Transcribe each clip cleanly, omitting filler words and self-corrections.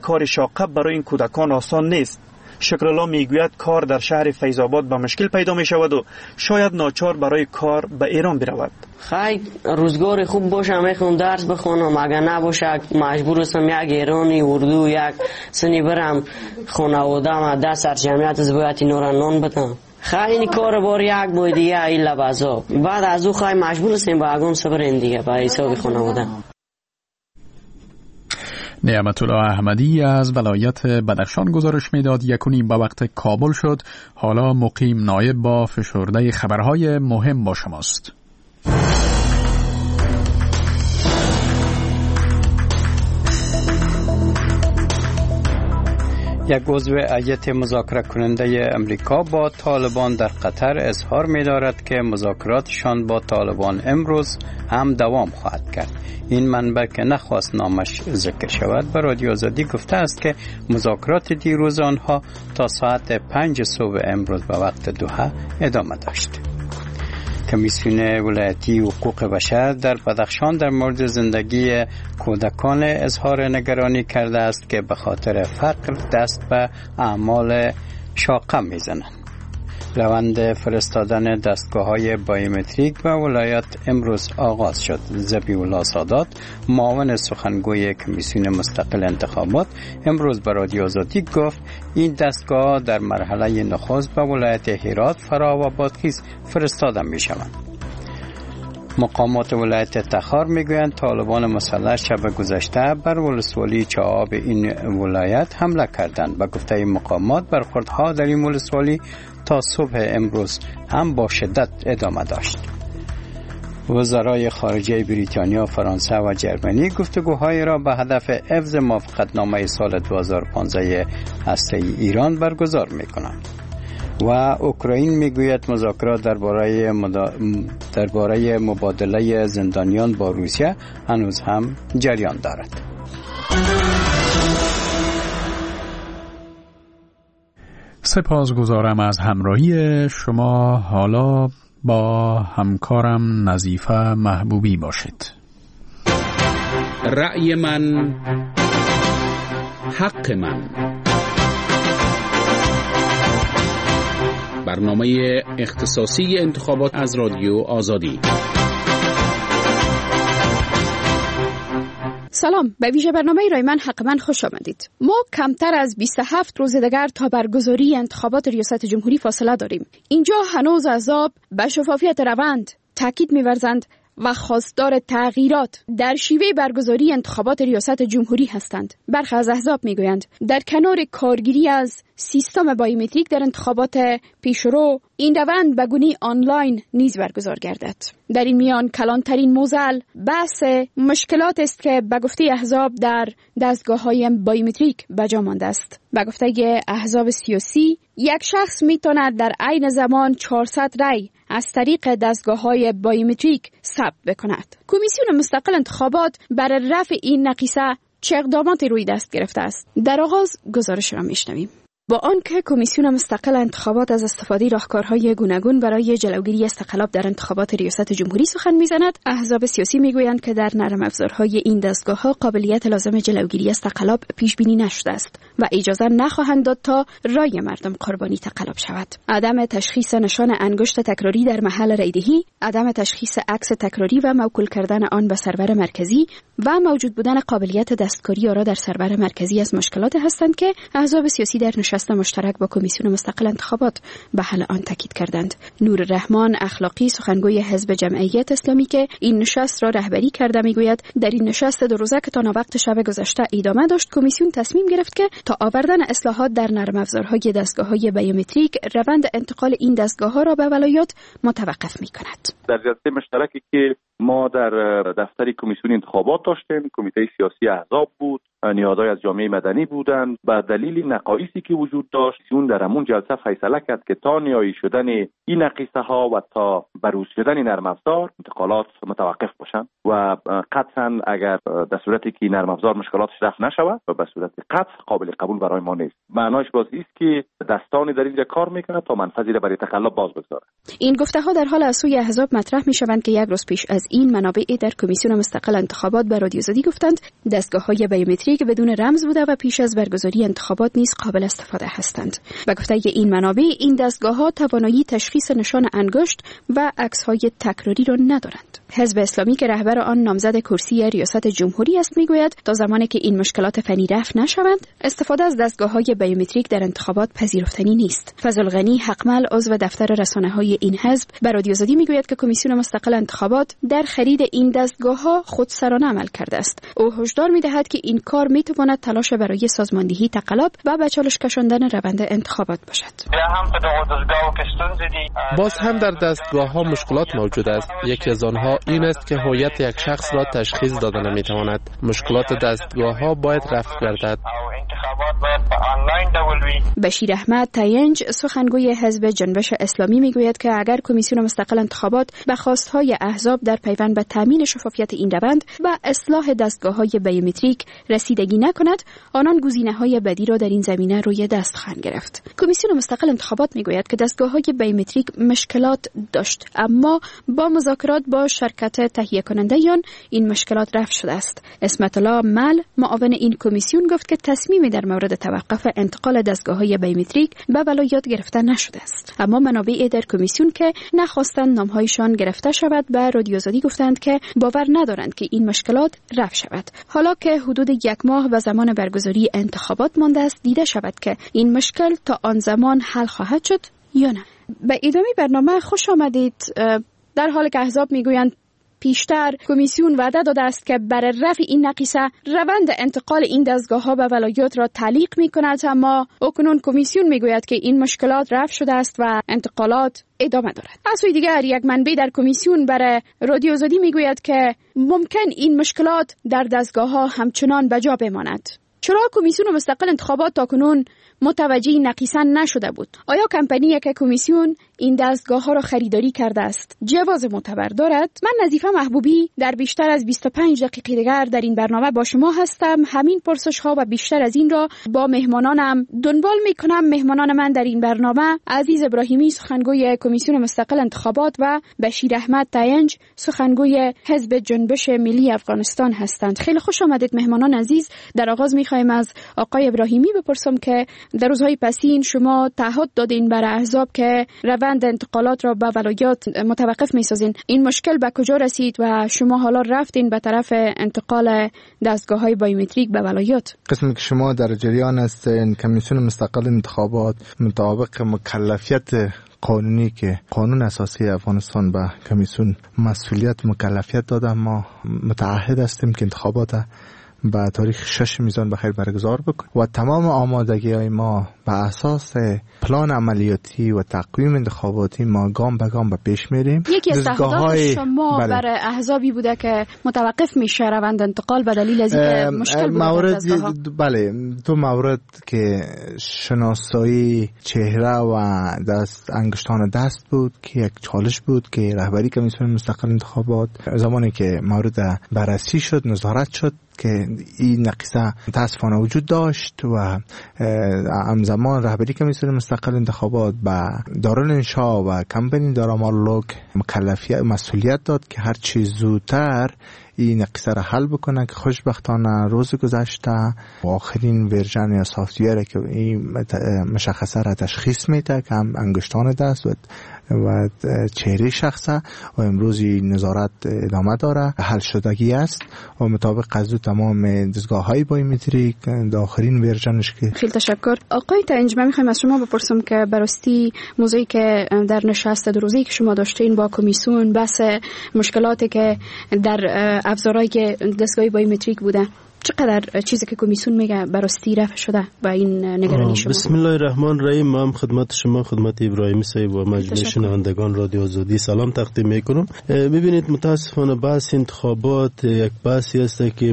کار شاق برای این کودکان آسان نیست. شکرالله میگوید کار در شهر فیض‌آباد به مشکل پیدا می شود و شاید ناچار برای کار به ایران برود. خیلی روزگار خوب باشه میخوام درس بخونم، اگر نباشه مجبور هستم یک ایرانی اردو یک سنی برم خانواده‌ام 10 سر جمعیت از باید اینا را نان بدم. خیلی کار بار یک باید دیگه ایلا بازا بعد از او خیلی مجبور هستیم با اگم صبرین دیگه با حساب خانواده. نعمت الله احمدی از ولایت بدخشان گزارش میداد. 1:30 به وقت کابل شد. حالا مقیم نایب با فشرده خبرهای مهم با شماست. یک عضو هیئت مذاکره کننده امریکا با طالبان در قطر اظهار می دارد که مذاکراتشان با طالبان امروز هم دوام خواهد کرد. این منبع که نخواست نامش ذکر شود به رادیو آزادی گفته است که مذاکرات دیروز آنها تا ساعت 5 صبح امروز به وقت دوحه ادامه داشت. کمیسیون ولایتی حقوق بشر در بدخشان در مورد زندگی کودکان اظهار نگرانی کرده است که به خاطر فقر دست به اعمال شاقه میزنند. روند فرستادن دستگاه‌های بایومتریک به ولایت امروز آغاز شد. ذبیح الله سادات معاون سخنگوی کمیسیون مستقل انتخابات امروز به رادیو آزادی گفت این دستگاه در مرحله نخست به ولایت هرات، فرا و بادغیس فرستاده می‌شوند. مقامات ولایت تخار میگویند طالبان مسلح شب گذشته بر ولسوالی چهاب این ولایت حمله کردند. به گفته مقامات برخوردها در این ولسوالی تا صبح امروز هم با شدت ادامه داشت. وزرای خارجه بریتانیا، فرانسه و جرمنی گفتگوهای را به هدف حفظ موافقتنامه سال 2015 هسته ایران برگزار می‌کنند. و اوکراین میگوید مذاکرات درباره مبادله زندانیان با روسیه هنوز هم جریان دارد. سپاسگزارم از همراهی شما. حالا با همکارم نظیفه محبوبی باشید. رأی من حق من، برنامه اختصاصی انتخابات از رادیو آزادی. سلام، به ویژه برنامه رای من حق من خوش آمدید. ما کمتر از 27 روز دیگر تا برگزاری انتخابات ریاست جمهوری فاصله داریم. اینجا هنوز احزاب به شفافیت روند تاکید می‌ورزند و خواستار تغییرات در شیوه برگزاری انتخابات ریاست جمهوری هستند. برخی از احزاب میگویند در کنار کارگیری از سیستم بایومتریک در انتخابات پیشرو، این روند به گونه آنلاین نیز برگزار گردد. در این میان کلانترین موضوع بحث مشکلات است که به گفته احزاب در دستگاه‌های بایومتریک به جا مانده است. به گفته احزاب سیاسی، یک شخص میتواند در عین زمان 400 رای از طریق دستگاه‌های بایومتریک ثبت بکند. کمیسیون مستقل انتخابات برای رفع این نقیصه چه اقداماتی روی دست گرفته است؟ در آغاز گزارش را میشنویم. با آنکه کمیسیون مستقل انتخابات از استفاده راهکارهای گوناگون برای جلوگیری از تقلب در انتخابات ریاست جمهوری سخن میزند، احزاب سیاسی میگویند که در نرم افزارهای این دستگاه‌ها قابلیت لازم جلوگیری از تقلب پیش بینی نشده است و اجازه نخواهند داد تا رای مردم قربانی تقلب شود. عدم تشخیص نشان انگشت تکراری در محل رایدهی، عدم تشخیص عکس تکراری و موکول کردن آن به سرور مرکزی و موجود بودن قابلیت دستکاری آن در سرور مرکزی از مشکلات هستند که احزاب سیاسی در نشست مشترک با کمیسیون مستقل انتخابات به حل آن تاکید کردند. نور رحمان اخلاقی، سخنگوی حزب جمعیت اسلامی که این نشست را رهبری کرده، میگوید در این نشست 2 روزه که تا وقت شب گذشته ادامه داشت، کمیسیون تصمیم گرفت که تا آوردن اصلاحات در نرم افزارهای دستگاه‌های بایومتریک روند انتقال این دستگاه‌ها را به ولایات متوقف می‌کند. در جلسه مشترکی که ما در دفتر کمیسیون انتخابات داشتیم، کمیته سیاسی احزاب بود، نیازهای از جامعه مدنی بودند. به دلیل نقایصی که وجود داشت، اون در همون جلسه فیصله کرد که تا نهایی شدن این نقیصه ها و تا بروز شدن نرم افزار انتقالات متوقف باشند و قطعا اگر در صورتی که نرم افزار مشکلاتش رفع نشود و به صورت قطع قابل قبول برای ما نیست. معناش باز است که دستانی در اینجا کار میکنه تا منفذی را برای تقلب باز بگذاره. این گفته ها در حال از سوی احزاب مطرح می شوند که یک روز پیش از این منابع در کمیسیون مستقل انتخابات به رادیو زدی گفتند دستگاه‌های بیومتریک بدون رمز بوده و پیش از برگزاری انتخابات نیز قابل استفاده هستند. به گفته این منابع این دستگاه‌ها توانایی تشخیص نشان انگشت و عکس‌های تکراری را ندارند. حزب اسلامی که رهبر آن نامزد کرسی ریاست جمهوری است میگوید تا زمانی که این مشکلات فنی رفع نشوند استفاده از دستگاه‌های بیومتریک در انتخابات پذیرفتنی نیست. فضل غنی حقمل عضو دفتر رسانه‌های این حزب به رادیو زدی میگوید که کمیسیون مستقل انتخابات در خرید این دستگاه‌ها خودسرانه عمل کرده است. او هشدار می‌دهد که این کار می‌تواند تلاش برای سازماندهی تقلب و به چالش کشاندن روند انتخابات باشد. باز هم در دستگاه‌ها مشکلات موجود است. یکی از آنها این است که هویت یک شخص را تشخیص داده نمی‌تواند. مشکلات دستگاه‌ها باید رفع گردد. بشیر احمد تاینج سخنگوی حزب جنبش اسلامی میگوید که اگر کمیسیون مستقل انتخابات به خواستهای احزاب در پیوند به تامین شفافیت این روند و اصلاح دستگاه‌های بیومتریک رسیدگی نکند، آنان گزینه‌های بدی را در این زمینه روی دست خواهند گرفت. کمیسیون مستقل انتخابات میگوید که دستگاه‌های بیومتریک مشکلات داشت، اما با مذاکرات با شرکت تهیه کننده این مشکلات رفع شده است. اسمت الله مل معاون این کمیسیون گفت که تصمیمی در مورد توقف انتقال دستگاه‌های بیومتریک به ولایات گرفته نشده است، اما منابع در کمیسیون که نخواستند نام‌هایشان گرفته شود به رادیو زدی گفتند که باور ندارند که این مشکلات رفع شود. حالا که حدود یک ماه و زمان برگزاری انتخابات مانده است دیده شود که این مشکل تا آن زمان حل خواهد شد یا نه. به ادامه برنامه خوش آمدید. در حالی که احزاب میگویند پیشتر کمیسیون وعده داده است که برای رفع این نقیصه روند انتقال این دستگاه‌ها به ولایات را تعلیق می‌کند، اما اکنون کمیسیون میگوید که این مشکلات رفع شده است و انتقالات ادامه دارد. از سوی دیگر یک منبع در کمیسیون برای رادیو زدی میگوید که ممکن این مشکلات در دستگاه‌ها همچنان به جا بماند. چرا کمیسیون مستقل انتخابات تاکنون متوجه نقیصه نشده بود؟ آیا کمپانی که کمیسیون این دستگاه ها را خریداری کرده است جواز معتبر دارد؟ من نظیفه محبوبی در بیشتر از 25 دقیقه دیگر در این برنامه با شما هستم. همین پرسش ها و بیشتر از این را با مهمانانم دنبال می کنم. مهمانان من در این برنامه عزیز ابراهیمی سخنگوی کمیسیون مستقل انتخابات و بشیر احمد تاینج سخنگوی حزب جنبش ملی افغانستان هستند. خیلی خوش آمدید مهمانان عزیز. در آغاز می خواهیم از آقای ابراهیمی بپرسم که در روزهای پسین شما تعهد دادین برای احزاب که روند انتقالات را به ولایات متوقف می‌سازین. این مشکل به کجا رسید و شما حالا رفتین به طرف انتقال دستگاه‌های بیومتریک به ولایات؟ قسمی که شما در جریان هستین کمیسیون مستقل انتخابات مطابق مکلفیت قانونی که قانون اساسی افغانستان به کمیسیون مسئولیت مکلفیت داده، ما متعهد هستیم که انتخابات به تاریخ 6 میزان بخیر برگزار بکنیم و تمام آمادگی‌های ما به اساس پلان عملیاتی و تقویم انتخاباتی ما گام به گام به پیش میریم. یکی از اهداف شما برای احزابی بوده که متوقف میشه روند انتقال به دلیل از اینکه مشکل بوده بله، تو مورد که شناسایی چهره و دست انگشتان دست بود که یک چالش بود که رهبری کمیسیون مستقل انتخابات زمانی که مورد بررسی شد نظارت شد که این نقیصه متاسفانه وجود داشت و همزمان رهبری کمیسیون مستقل انتخابات به دارالانشا و کمپانی دارامالوک مکلفیت مسئولیت داد که هر چی زودتر این نقیصه را حل بکنه که خوشبختانه روز گذشته آخرین ورژن یا سافت‌ویر که این مشخصه را تشخیص میده که هم انگشتان دست و چهره شخصه و امروز نظارت ادامه داره، حل شدگی است و مطابق قضیه تمام دستگاه‌های بیومتریک آخرین ورژنش که. خیلی تشکر. آقای تاینج، من می‌خوام از شما بپرسم که براستی موضوعی که در نشست دو روزه‌ای که شما داشتین با کمیسیون بحث مشکلاتی که در ابزارهای دستگاه بیومتریک بوده، چقدر چیزی که کمیسیون میگه براستی رفع شده با این نگرانی شما؟ بسم الله الرحمن الرحیم. من خدمت شما، خدمت ابراهیمی صاحب و مجموعه شنوندگان رادیو آزادی سلام تقدیم میکنم. ببینید متاسفانه بحث انتخابات یک بحثی است که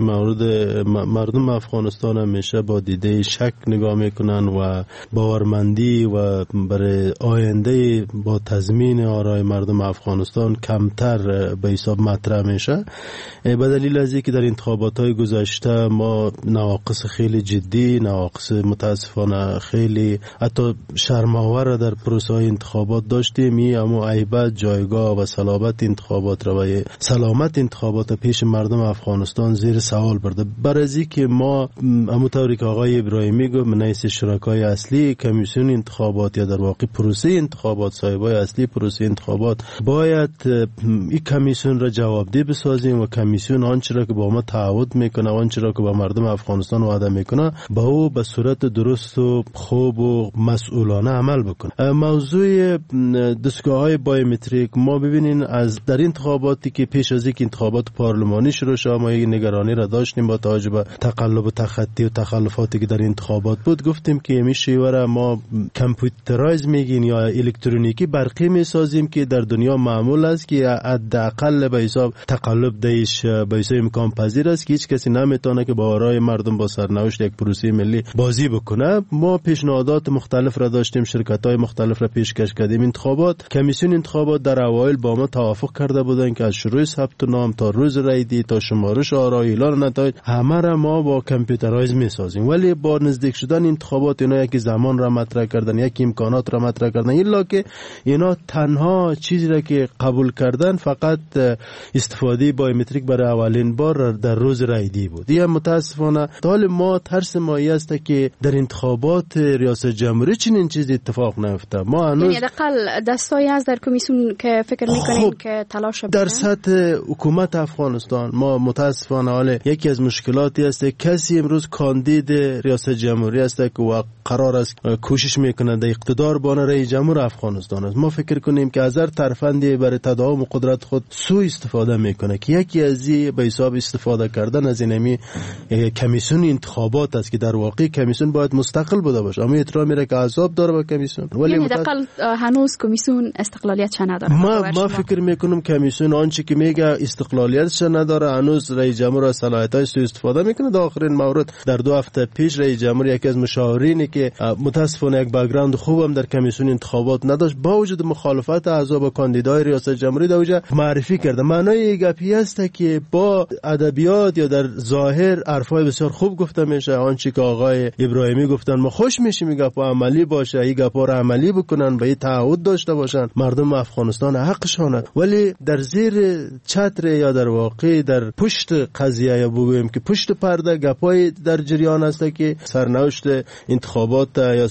مردم افغانستان همیشه با دیده شک نگاه میکنن و باورمندی و برای آینده با تضمین آرای مردم افغانستان کمتر به حساب مطرح میشه، به دلیل از اینکه در انتخابات‌های گذشته ما نواقص خیلی جدی، نواقص متاسفانه خیلی حتی شرم‌آور در پروسه انتخابات داشتیم. اما هیبت، جایگاه و صلابت انتخابات را و سلامت انتخابات پیش مردم افغانستان زیر سوال برده. برای که ما همونطوری که آقای ابراهیمی گفت من حیث شرکای اصلی کمیسیون انتخابات یا در واقع پروسه انتخابات، صاحبای اصلی پروسه انتخابات باید این کمیسیون را جوابدeh بسازیم و کمیسیون آنچه را که با ما تعهد میکنه، آنچه را که با مردم افغانستان وعده میکنه با او به صورت درست و خوب و مسئولانه عمل بکنه. موضوع دستگاه‌های بایومتریک ما ببینین از در انتخاباتی که پیش از اینکه انتخابات پارلمانی شروع شد ما یک نگرانی را داشتیم با توجه به تقلب و تخطی و تخلفاتی که در انتخابات بود. گفتیم که این شیوه را ما کامپیوترایز میگین یا الکترونیکی برقی میسازیم که در دنیا معمول است که حداقل به حساب تقلب دیش به حساب امکان پذیر است که هیچ کسی نمیتونه که با آرای مردم با سرنوشت یک پروسه ملی بازی بکنه. ما پیشنهادات مختلف را داشتیم، شرکت‌های مختلف را پیشکش کردیم. انتخابات کمیسیون انتخابات در اوایل با ما توافق کرده بودن که از شروع ثبت نام تا روز رای تا شمارش آرای اعلان نتایج همه را ما با کامپیوترایز میسازیم. ولی با نزدیک شدن انتخابات اینا یکی زمان را مطرح کردن، یکی امکانات را مطرح کردن، الا که اینا تنها چیزی را که قبول کردن فقط استفاده بایومتریک برای اولین بار در روز رای بود. یا متاسفانه حال ما ترس مایی است که در انتخابات ریاست جمهوری چنین چیزی اتفاق نیفته. ما هنوز یعنی حداقل دستایی از در کمیسیون که فکر میکنین که تلاش در سطح حکومت افغانستان ما متاسفانه حال یکی از مشکلاتی است کسی امروز کاندید ریاست جمهوری است که قرار است کوشش میکنه در اقتدار بانه رئیس جمهور افغانستان است. ما فکر کنیم که از هر ترفندی برای تداوم قدرت خود سوء استفاده میکنه که یکی از به حساب استفاده کردن از اینمی کمیسیون انتخابات است که در واقع کمیسیون باید مستقل بوده باشه، اما احترامی را که عذاب داره با کمیسیون. ولی یعنی حداقل هنوز کمیسیون استقلالیتش نداره. ما فکر میکنم کمیسیون آنچه که میگه استقلالیتش نداره، هنوز رئیس جمهور از صلاحیت‌هاش سوء استفاده میکنه. در آخرین مورد در 2 هفته پیش رئیس جمهور یکی از مشاورینی که متاسفانه یک بک‌گراند خوبم در کمیسیون انتخابات نداشت با وجود مخالفت اعضا با کاندیدای ریاست جمهوری دوجه معرفی کرده. معنای گپی است که با ادبیات یا در ظاهر حرفای بسیار خوب گفته میشه. آنچه که آقای ابراهیمی گفتن ما خوش میشیم این گپا عملی باشه، این گپا را عملی بکنن، به تعهد داشته باشن، مردم افغانستان حقشونه. ولی در زیر چتر یا در واقع در پشت قضیه یا بگویم که پشت پرده گپای در جریان است که سرنوشت انتخابات یا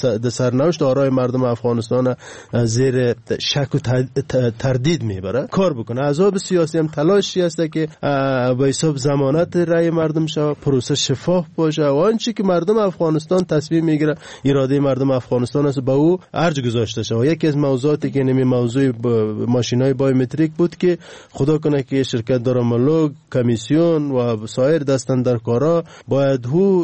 سرنوشت آرای مردم افغانستان زیر شک و تردید میبره. کار بکنه. احزاب سیاسی هم تلاشی است که به حساب ضمانت رأی مردم شه، پروسه شفاف باشه و آنچه که مردم افغانستان تصمیم میگیره اراده مردم افغانستان است به او ارج گذاشته شه. و یکی از موضوعاتی که نمی موضوع ماشینای بایومتریک بود که خدا کنه که شرکت دارالملک، کمیسیون و سایر دستاندرکارا باید هو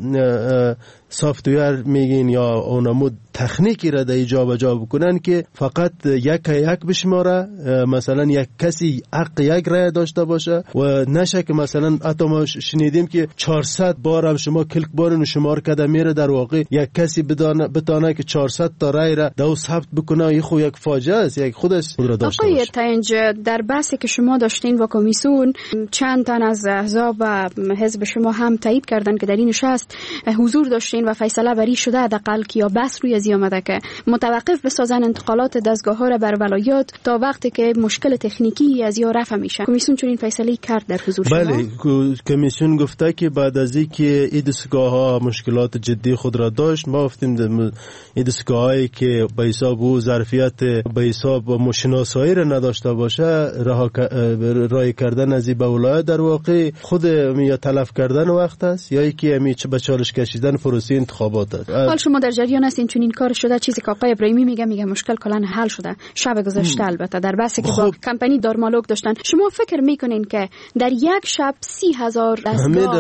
سافتویر میگین یا اونمود تکنیکی را در جابجا بکنن که فقط یک بشماره، مثلا یک کسی حق یک رای داشته باشه و نشه که مثلا حتی ما شنیدیم که 400 بار هم شما کلک بارن شمار کده میره، در واقع یک کسی بتانه که 400 تا رای را دو ثبت بکنه. این خو یک فاجعه است، یک خودش خود را داشته باشه. آقای تنج، در بحثی که شما داشتین با کمیسیون چند تن از احزاب و حزب شما هم تایید کردن که در این نشست حضور داشتین و فیصله بری شده حداقل که یا بحث روی از آمده که متوقف بسازن انتقالات دستگاه ها را بر ولایات تا وقتی که مشکل تکنیکی از یا رفع میشه. کمیسیون چون این فیصله کرد در حضور شما؟ بله، کمیسیون گفته که بعد از اینکه این دستگاه ها مشکلات جدی خود را داشت، ما گفتیم این دستگاه هایی که به حساب او ظرفیت به حساب مشناسایی را نداشته باشه رای کردن از این به ولایت در واقع خود یا تلف کردن وقت است یا اینکه به چالش کشیدن پروسه انتخابات است. حال شما در جریان هستین چون این کار شده؟ چیزی که آقای ابراهیمی میگه مشکل کلا حل شده شب گذشته. البته در بحثی که با کمپانی دارمالوک داشتن، شما فکر میکنین که در یک شب 30,000 5000 دستگاه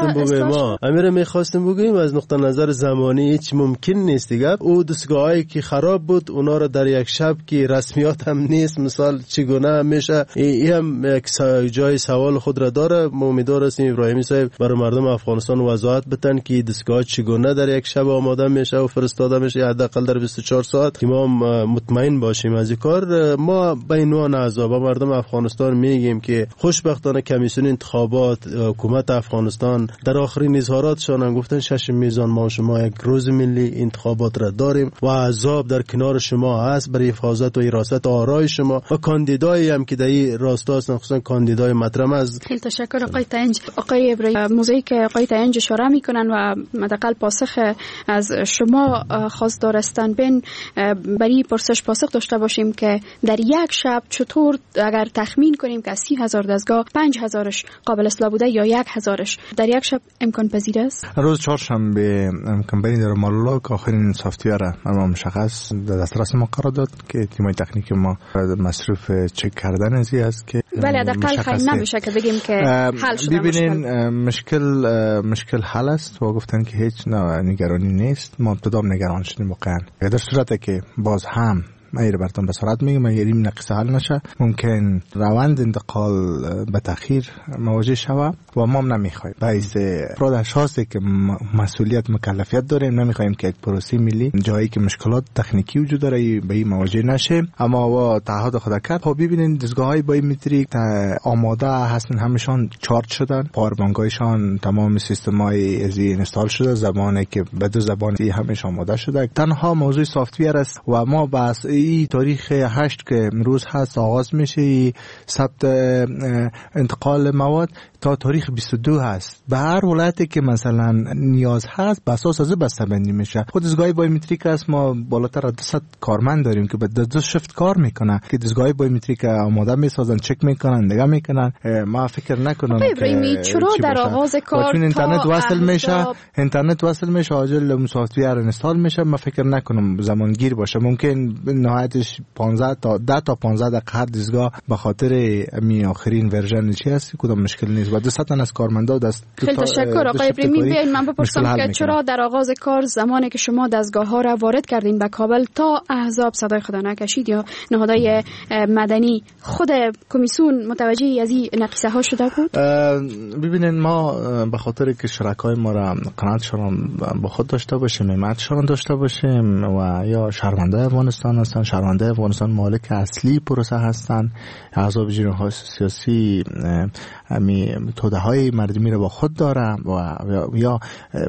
میخواستیم بگیم از نقطه نظر زمانی هیچ ممکن نیست دیگه. او دستگاهایی که خراب بود اونا رو در یک شب که رسمیات هم نیست مثال چگونه میشه، این هم یک جای سوال خود را داره. ما امیدوار هستیم ابراهیمی صاحب برای مردم افغانستان وضاحت بتن که دستگاه چگونه در یک شب آماده میشه و فرستاده میشه حداقل در 24 ساعت که ما مطمئن باشیم از این کار. ما به عنوان اعضا با مردم افغانستان میگیم که خوشبختانه کمیسیون انتخابات حکومت افغانستان در آخرین اظهاراتشان گفتن 6 میزان ما شما یک روز ملی انتخابات را داریم و احزاب در کنار شما هست برای حفاظت و حراست آرای شما و کاندیدایی هم که در این راستا هستن خصوصا کاندیدای مطرح از. خیلی تشکر آقای تنج. آقای ابراهیمی موضوعی که آقای تنج اشاره میکنن و حداقل پاسخ از شما خواست دارستن بین برای پرسش پاسخ داشته باشیم که در یک شب چطور اگر تخمین کنیم که 30,000 دستگاه 5,000ش قابل اصلاح بوده یا 1,000ش در یک شب امکان پذیر است؟ روز چهارشنبه کمپانی در مالوک آخرین سافتویر ما مشخص در دسترس ما قرار داد که تیمای تکنیک ما مصروف چک کردن ازی است که ولی حداقل خیلی نمیشه که بگیم که حل شده. ببینین مشکل حل است و گفتن که هیچ نگرانی نیست. ما ابتدا نگران شدیم واقعا. در صورتی که باز هم من براتون به سرعت میگم اگر این نقص حل نشه ممکن روند انتقال به تأخیر مواجه شود و ما هم نمیخوایم باعث افراد اشخاصی که مسئولیت مکلفیت داریم نمیخوایم که یک پروسه ملی جایی که مشکلات تکنیکی وجود داره به این مواجه نشه. اما با تعهد خود کرد. خب ببینین دستگاه‌های بایومتریک آماده هستن، همشون چارج شدن، پاوربانک‌هایشان تمام سیستم‌های از اینستال شده، زبانی که به دو زبان همش آماده شده. تنها موضوع سافت‌ویر است و ما بس این تاریخ 8 که امروز هست آغاز میشه ثبت انتقال مواد تا تاریخ 22 هست. به هر ولایتی که مثلا نیاز هست به اساس از بسته‌بندی میشه. خود دستگاه بایومتریک است ما بالاتر از 200 کارمند داریم که به 2 شفت کار میکنه که دستگاه بایومتریک آماده میسازن، چک میکنن، نگاه میکنن. ما فکر نکنم که چرا در آغاز کار اینترنت وصل میشه عاجل سافت‌ویر اینستال میشه. ما فکر نکنم زمانگیر باشه. ممکن نهایتش 15 تا 10 تا 15 دقیقه هر دستگاه به خاطر می آخرین ورژن چی هست کدام مشکل نیست و 200 تن از کارمندا دست. خیلی تشکر آقای ابراهیمی. بیاین من بپرسم که چرا در آغاز کار زمانی که شما دستگاه ها را وارد کردین به کابل تا احزاب صدای خدا نکشید یا نهادهای مدنی خود کمیسیون متوجه از این نقیصه ها شده بود؟ ببینید ما به خاطر که شرکای ما را قناعتشان با خود داشته باشیم، حمایتشان داشته باشیم و یا شهروندان افغانستان هستن، شهروندان افغانستان مالک اصلی پروسه هستن، احزاب جناح سیاسی توده های مردمی رو با خود داره و یا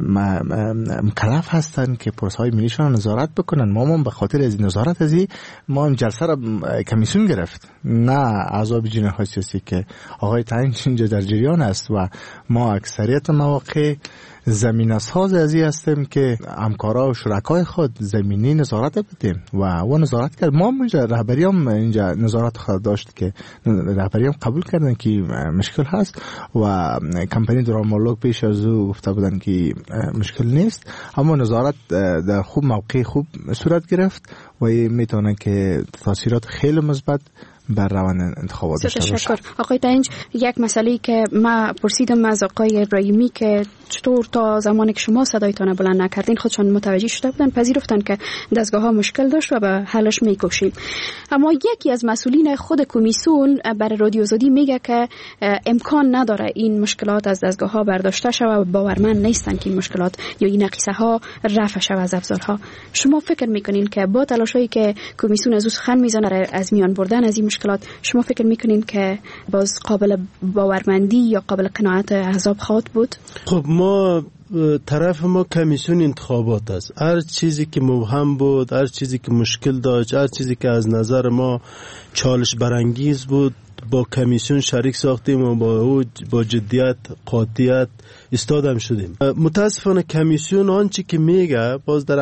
مکلف هستن که پروسه های ملیشان نظارت بکنن. ما به خاطر از نظارت ازی ما این جلسه را کمیسیون گرفت، نه احزاب جناح سیاسی که آقای تعیین اینجا در جریان است و ما اکثریت مواقع زمینه ساز ازی هستیم که همکارا و شرکای خود زمینی نظارت بدیم و نظارت کرد. ما اینجا رهبریام اینجا نظارت خود داشت که رهبریام قبول کردن که مشکل هست و کمپانی درامالوگ پیش از او گفته بودن که مشکل نیست، اما نظارت در خوب موقع خوب صورت گرفت و میتونه که تاثیرات خیلی مثبت بر روند انتخابات داشته باشه. آقای تنج، یک مسئله که ما پرسیدم از آقای ابراهیمی که چطور تا زمانی که شما صدایتان بلند نکردین خودشان متوجه شده بودن، پذیرفتن که دستگاه ها مشکل داشت و به حلش میکوشیم. اما یکی از مسئولین خود کمیسیون برای رادیو آزادی میگه که امکان نداره این مشکلات از دستگاه ها برداشته شود و باورمند نیستن که این مشکلات یا این نقیصه ها رفع شود از ابزارها. شما فکر میکنین که با تلاشایی که کمیسیون از خن میزنه از میان بردن از این مشکلات، شما فکر میکنین که باز قابل باورمندی یا قابل قناعت احزاب خواهد بود؟ خب ما طرف ما کمیسیون انتخابات است. هر چیزی که مبهم بود، هر چیزی که مشکل داشت، هر چیزی که از نظر ما چالش برانگیز بود با کمیسیون شریک ساختیم و با جدیت قاطعیت استادم شدیم. متاسفانه کمیسیون آنچه که میگه باز در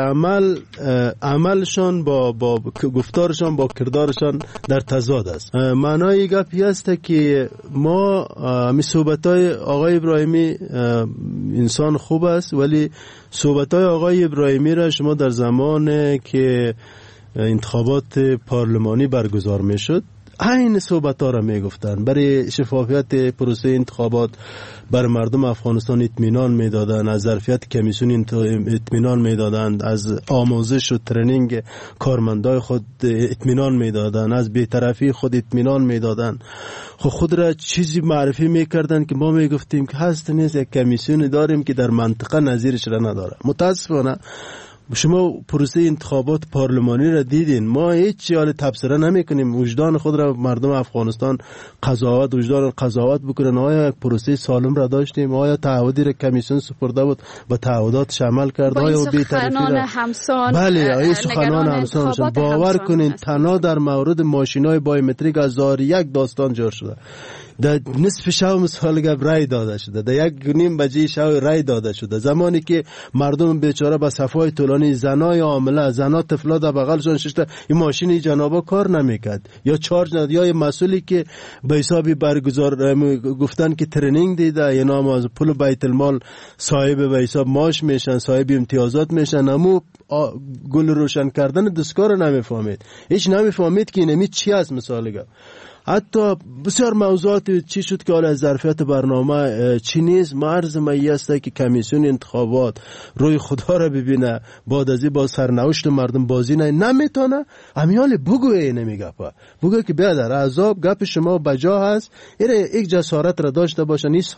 عملشان با گفتارشان با کردارشان در تضاد است. معنای گپی است که ما می صحبتای آقای ابراهیمی انسان خوب است، ولی صحبتای آقای ابراهیمی را شما در زمان که انتخابات پارلمانی برگزار میشد این صحبت ها را میگفتن. برای شفافیت پروسه انتخابات بر مردم افغانستان اطمینان میدادن، از ظرفیت کمیسیون اطمینان میدادند، از آموزش و ترنینگ کارمندای خود اطمینان میدادن، از بی‌طرفی خود اطمینان میدادن. خود را چیزی معرفی میکردن که ما میگفتیم که هست نیست، یک کمیسیون داریم که در منطقه نظیرش را نداره. متاسفانه شما پروسه انتخابات پارلمانی را دیدین، ما هیچ حال تبصره نمی کنیم. وجدان خود را مردم افغانستان قضاوت بکنن. آیا پروسه سالم را داشتیم؟ آیا تعهدی را کمیسیون سپرده بود و تعهدات عمل کرد؟ آیا بی‌طرفی را همسان؟ بله، آیا سخنان همسان؟ باور کنین تنها در مورد ماشینای بایومتریک از 1001 داستان جور شده. در نصف شب مثال گپ رای داده شده، در 1:30 شب رای داده شده. زمانی که مردم بیچاره به صفای طولانی، زنای حامله، زنا طفلا در بغلشون ششته، این ماشین جنابا کار نمیکرد یا چارج نداد، یا مسئولی که به حسابی برگزار گفتن که ترنینگ دیده، یا نام از پول بیت المال صاحب به حساب معاش میشن، صاحب امتیازات میشن، اما گل روشن کردن دستگاه نمیفهمید، هیچ نمیفهمید که اینمی چی است. مثال گپ حتی بسیار موضوعات چی شد که حالا از ظرفیت برنامه چی نیست. مرز مایی است که کمیسیون انتخابات روی خدا را ببینه، بعد از این با سرنوشت مردم بازی نمیتونه. امیال بگوه نمیگه بگوه که بیادر عذاب گپ شما بجا هست، یک جسارت را داشته باشن، این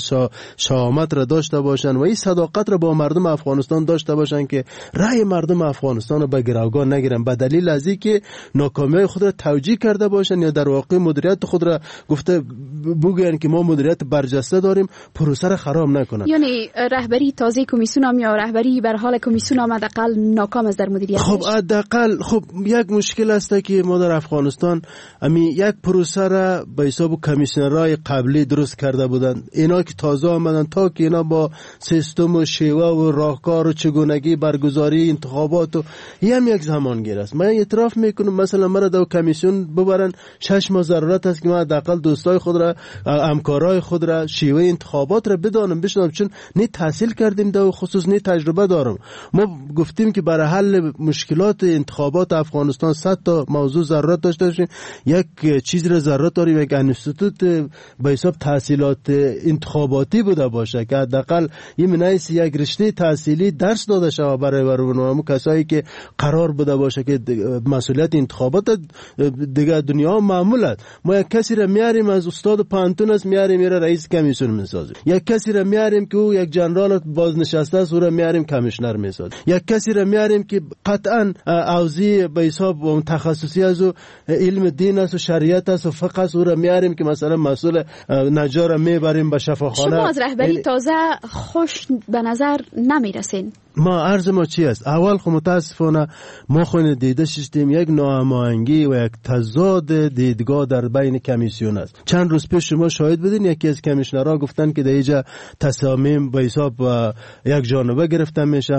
شهامت را داشته باشن و این صداقت را با مردم افغانستان داشته باشن که رأی مردم افغانستان را به گروگان نگیرن به دلیل از این که ناکامی خود را توجیه کرده باشن یا در واقع مدیریت خود را گفته بگوین که ما مدیریت برجسته داریم، پروسه را خراب نکنن. یعنی رهبری تازه کمیسیون هم یا رهبری بر حال کمیسیون هم حداقل ناکام است در مدیریت. خب حداقل یک مشکل است که ما در افغانستان یک پروسه را به حساب کمیسیونرای قبلی درست کرده بودند. اینا که تازه آمدن تا که اینا با سیستم و شیوه و راهکار و چگونگی برگزاری انتخابات و یک زمان گیر است. من اعتراف میکنم مثلا مرا در کمیسیون ببرن 6 ماه ضرورت است که من حداقل دوستای خود را، همکارای خود را، شیوه انتخابات را بشناسم، چون نه تحصیل کردیم در خصوص نه تجربه دارم. ما گفتیم که برای حل مشکلات انتخابات افغانستان 100 تا موضوع ضرورت داشته باشیم. یک چیز را ضرورت داریم، یک انستیتوت به حساب تحصیلات انتخاباتی بوده باشه که حداقل یک رشته تحصیلی درس داده شود برای کسایی که قرار بوده باشه که مسئولیت انتخابات دیگه دنیا معمول است. ما یک کسی را میاریم از استاد پانتون است، میاریم میره رئیس کمیسیون میسازیم. یک کسی را میاریم که او یک جنرال بازنشسته است، او را میاریم کمیشنر میسازیم. یک کسی را میاریم که قطعا اوزی به حساب تخصصی از علم دین است و شریعت است و فقه است، او را میاریم که مثلا مسئول نجار میبریم به شفاخانه. شما از رهبری تازه خوش به نظر نمیرسین؟ ما عرض ما چی است؟ اول خب متاسفانه ما خود دیده شدیم یک ناهماهنگی و یک تضاد دیدگاه در بین کمیسیون است. چند روز پیش شما شاهد بودین یکی از کمیشنرها گفتن که در اینجا تصامیم به حساب یک جانبه گرفته میشه،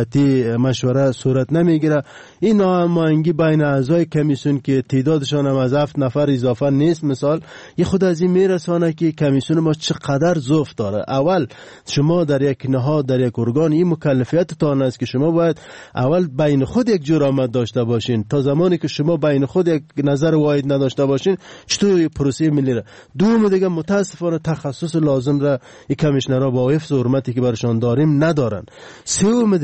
مشوره صورت نمیگیره. این ناهماهنگی بین اعضای کمیسیون که تعدادشان هم از 7 نفر اضافه نیست مثال، یه خود از این میرسانه که کمیسیون ما چقدر ضعف داره. اول شما در یک نهاد، در یک ارگان، این مکلفیت تان است که شما باید اول بین خود یک جرأت داشته باشین. تا زمانی که شما بین خود یک نظر واحد نداشته باشین چطور پروسه ملی را؟ دوم دیگه متاسفانه تخصص لازم را یک کمیشنرها با حفظ و حرمتی که برشان داریم ندارن. سوم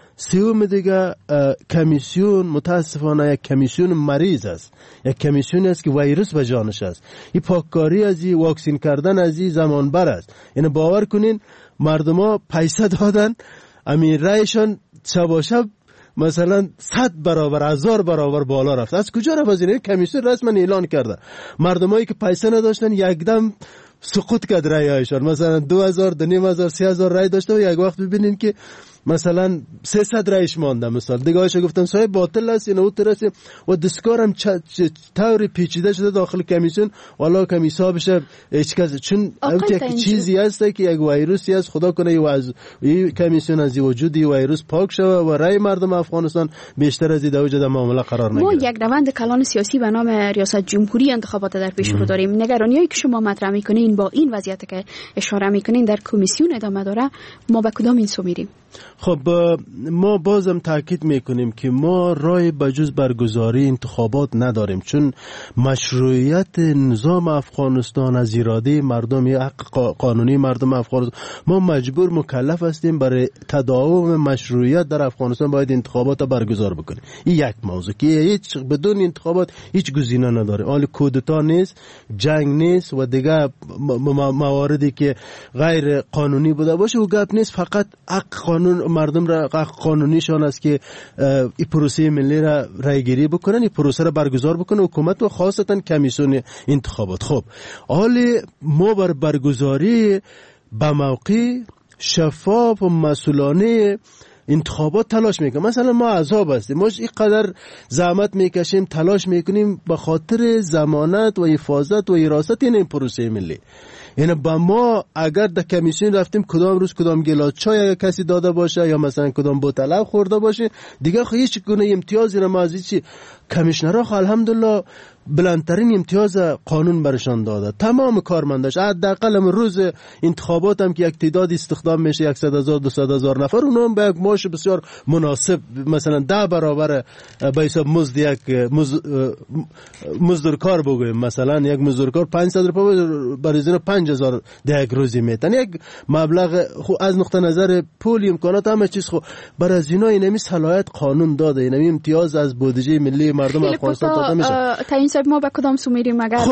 دیگه کمیسیون متاسفانه یک کمیسیون مریض است، یک کمیسیون است که ویروس به جانش است. این پاککاری از این واکسین کردن از این زمان بر است. یعنی باور کنین مردما پیسه دادن، امیر رایشان شب مثلا 100 برابر 1000 برابر بالا رفت. از کجا رفت؟ از این کمیسیون رسما اعلان کرده. مردمایی که پیسه نداشتن یکدم سقوط کرد رایشان، مثلا 2000 2500 3000 رای داشته و یک وقت ببینین که مثلا 300 رایش مانده. مثلا دیگه‌اش گفتن صاحب باطل است اینو ترس و دستکارم طوری پیچیده شده داخل کمیسیون، والا کمیسا بشه هیچ کس، چون یک چیزی هست که یک ویروسی است. خدا کنه این کمیسیون از وجود این ویروس پاک شوه و رای مردم افغانستان بیشتر از این در معامله قرار نگیره. ما یک روند کلان سیاسی به نام ریاست جمهوری انتخابات در پیش رو داریم. نگرانیایی که شما مطرح میکنین با این وضعیت که اشاره میکنین در کمیسیون ادامه داره، ما به کدام این سو میریم؟ خب ما بازم تاکید میکنیم که ما راه بجز برگزاری انتخابات نداریم، چون مشروعیت نظام افغانستان از اراده مردم یا حق قانونی مردم افغانستان، ما مجبور مکلف هستیم برای تداوم مشروعیت در افغانستان باید انتخابات برگزار بکنیم. این یک موضوع که هیچ بدون انتخابات هیچ گزینه نداره. حال کودتا نیست، جنگ نیست و دیگه مواردی که غیر قانونی بوده باشه و گپ نیست، فقط حق قانون مردم را حق قانونیشان است که این پروسه ملی را رایگیری بکنن، این پروسه را برگزار بکنه حکومت و خاصتا کمیسیون انتخابات. خب حال ما بر برگزاری به موقع شفاف و مسئولانه انتخابات تلاش میکنیم. مثلا ما احزاب هستیم، ما اینقدر زحمت میکشیم، تلاش میکنیم به خاطر ضمانت و حفاظت و حراست این پروسه ملی. یعنی با ما اگر در کمیسیون رفتیم کدام روز کدام گلاس چای کسی داده باشه یا مثلا کدام بوتل خورده باشه، دیگه هیچ گونه امتیازی را ما از هیچ کمیشنرها الحمدلله بلندترین امتیاز قانون برشان داده. تمام کارمنداش حداقل روز انتخابات هم که یک تعداد استخدام میشه 100,000 200,000 نفر، اونها هم به یک معاش بسیار مناسب مثلا 10 برابر به حساب مزد یک مزدورکار بگویم، مثلا یک مزدورکار 500 روپیه برای زیر 5,000 در یک روزی میتن، یک مبلغ از نقطه نظر پول امکانات همه چیز خو برای از اینا اینمی صلاحیت قانون داده، اینمی امتیاز از بودجه ملی مردم افغانستان داده میشه. ما به کدام سو میریم اگر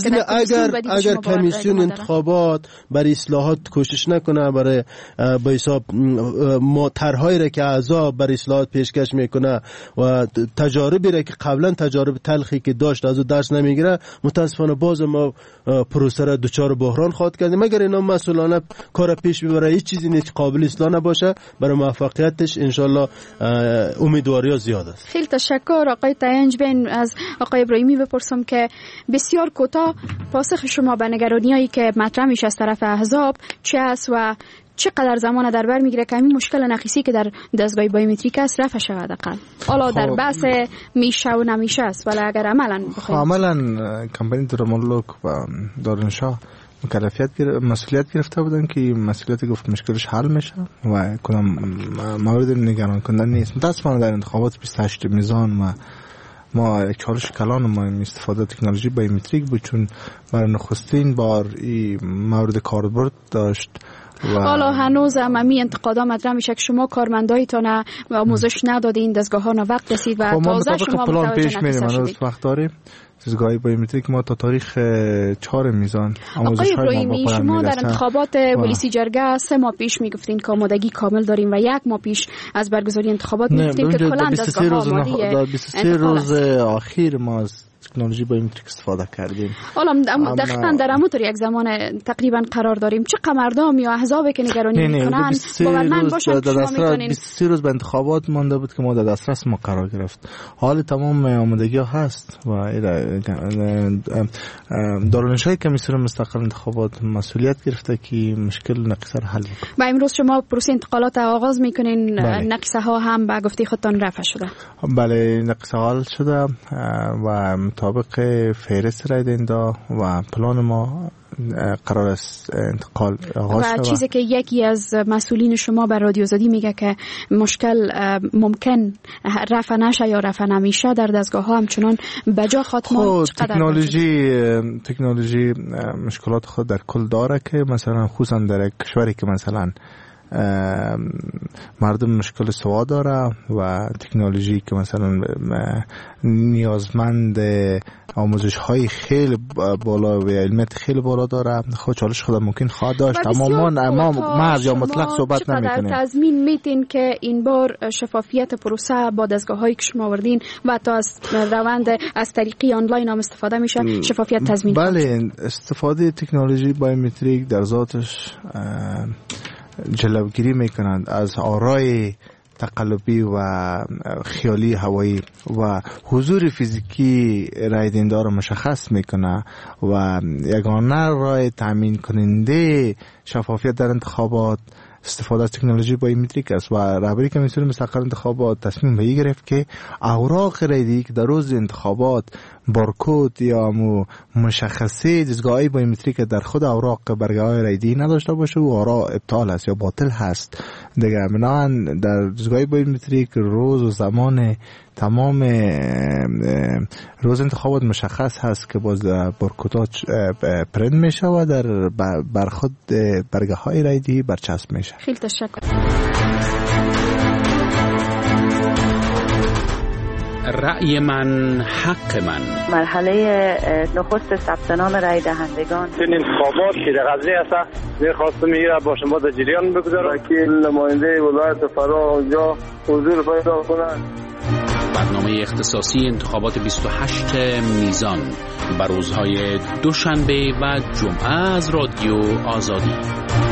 اگر کمیسیون انتخابات برای اصلاحات کوشش نکنه، برای به حساب طرحهایی را که اعضا برای اصلاحات پیشکش میکنه و تجاربی را که قبلا تجارب تلخی که داشت از او درس نمیگیره، متاسفانه باز ما پروسه را دچار بحران خواهد کردیم. مگر اینا مسئولانه کار پیش ببره، هیچ چیزی نیست قابل اصلاح نباشه، برای موفقیتش انشالله امیدواری زیاد است. خیلی تشکر آقای تاینج بین. از آقای ابراهیمی بپرسم که بسیار کوتاه پاسخ شما به نگرانی‌هایی که مطرح میشه از طرف احزاب چه است و چقدر زمان در بر میگیره که همین مشکل نقیصی که در دستگاه بایومتریک است رفع شود؟ اقل حالا در بحث میشه و نمیشه است، ولی اگر عملا کمپانی درمالوک و دارنشاه مسئولیت گرفته بودن که مسئولیت گفت مشکلش حل میشه و کدام مورد نگران کننده نیست. متاسفانه در انتخابات 28 میزان و ما یک چالش کلان ما استفاده تکنولوژی بایومتریک بود، چون برای نخستین بار این مورد کاربرد داشت. حالا هنوز عمومی انتقادا مطرح میشه که شما کارمندایتان آموزش ندادین، دستگاه ها وقت رسید و تازه شما متوجه نشدید. وقت داریم دستگاه بایومتریک ما تا تاریخ 4 میزان آموزش های ما شما در انتخابات پلیسی جرگه 3 ماه پیش میگفتین که آمادگی کامل داریم و 1 ماه پیش از برگزاری انتخابات میگفتین که کلا دستگاه ها آماده 23 روز اخیر ما از تکنولوژی بایومتریک استفاده کردیم. حالا دقیقاً در همونطور یک زمان تقریبا قرار داریم. چه مردم یا احزابی که نگرانی میکنن باورمند باشن که شما میتونین 23 روز به انتخابات مانده بود که ما در دسترس ما قرار گرفت. حال تمام آمادگی ها هست و دارالنشاه کمیسیون مستقل انتخابات مسئولیت گرفته که مشکل نقصه را حل کنه. و امروز شما پروسه انتقالات آغاز میکنین، نقصه ها هم به گفته خودتان رفع شده؟ بله، نقصه حل شده و مطابق فهرست رای دهنده و پلان ما قرار است انتقال آغاز شود. و چیزی که یکی از مسئولین شما بر رادیو آزادی میگه که مشکل ممکن رفع نشه یا رفع نمیشه در دستگاه ها همچنان بجا خاتمه. تکنولوژی مشکلات خود در کل داره که مثلا خصوصا در کشوری که مثلا مردم مشکل سواد داره و تکنولوژی که مثلا نیازمند آموزش های خیلی بالا و علمیت خیلی بالا داره، خود چالش خود ممکن خواهد داشت، اما ما مرز یا مطلق صحبت نمی‌کنیم. چقدر تضمین میتین که این بار شفافیت پروسه با دستگاه هایی که شما آوردین و تا از روند از طریقی آنلاین هم استفاده میشه شفافیت تضمین؟ بله، استفاده تکنولوژی بایومتریک در ذاتش جلوگیری میکنند از آرای تقلبی و خیالی هوایی و حضور فیزیکی رای دهنده را مشخص میکنه و یگانه راه تامین کننده شفافیت در انتخابات استفاده از تکنولوژی بایومتریک است و رهبری کمیسیون مستقل انتخابات تصمیم به این گرفت که اوراق رایدهی که در روز انتخابات بارکود یا مشخصه دستگاه بایومتریک در خود اوراق برگه‌های رایدی نداشته باشه و آرا ابطال است یا باطل هست دیگه. بنابراین در دستگاه بایومتریک روز و زمان تمام روز انتخابات مشخص هست که باز بارکودها پرینت میشه و در بر خود برگه‌های رایدی برچسب میشه. خیلی تشکر. رأی من حق من. مرحله نخست ثبت نام رای دهندگان. این انتخابات که در غزنی است می‌خواستم میره با شما در جریان بگذارم که نماینده ولایت فرا اونجا حضور پیدا کنند. برنامه اختصاصی انتخابات 28 میزان بر روزهای دوشنبه و جمعه از رادیو آزادی.